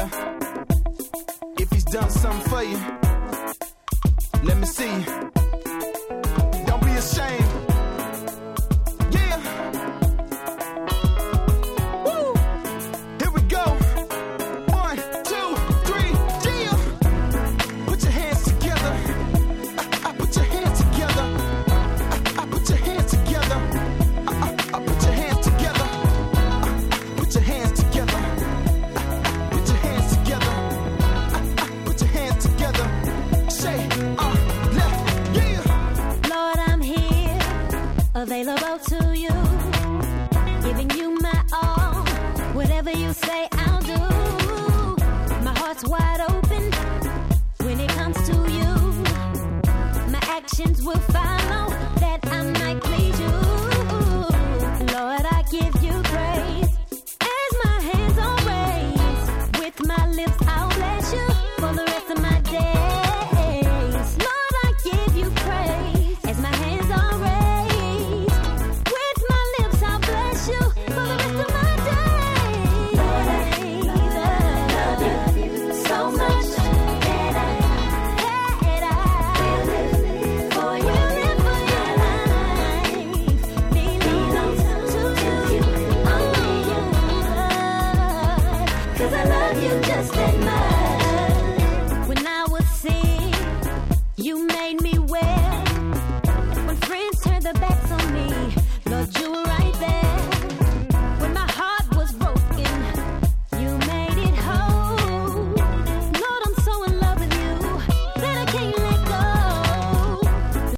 Yeah. If he's done something for you, let me see. Don't be ashamed. Yeah. Woo. Here we go. 1, 2, 3, yeah. Put your hands together. I put your hands together. I put your hands together. I put your hands together. Put your hands together. Put your hands together. Put your hands together. Say, yeah. Lord, I'm here, available to you, giving you my all. Whatever you say, I'll do. My heart's wide open when it comes to you. My actions will follow.